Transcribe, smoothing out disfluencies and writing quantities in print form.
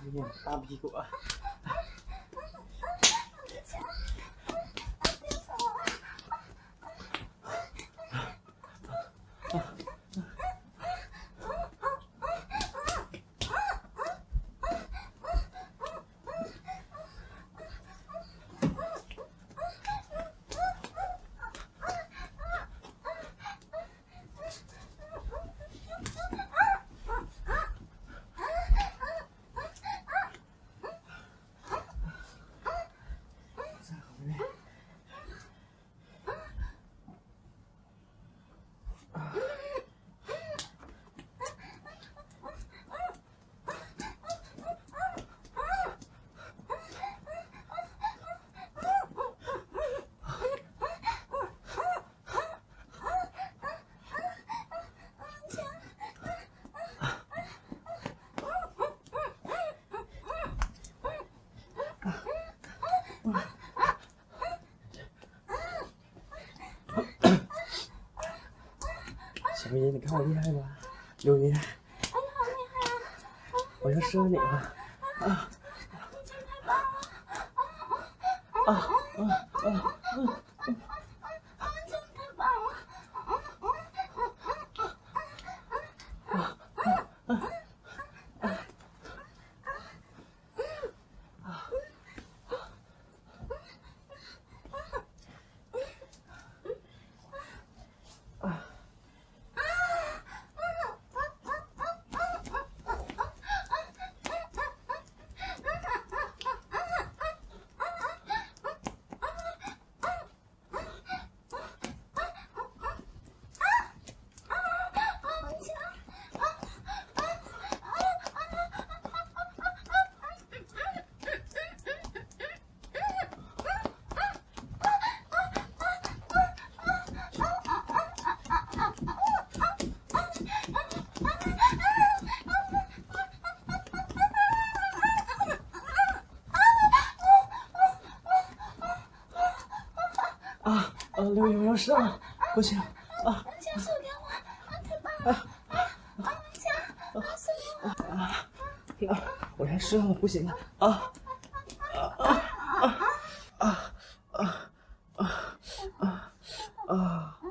你大屁股啊！小雨，你看我厉害吧？有厉害！ 哎，你好厉害啊！ 我要射你了！啊！ 你真太棒了！真太棒了！ 刘雨，我要射了，不行啊！ 文强，射给我！太棒了！文强，射给我！ 我要射了，不行了！啊！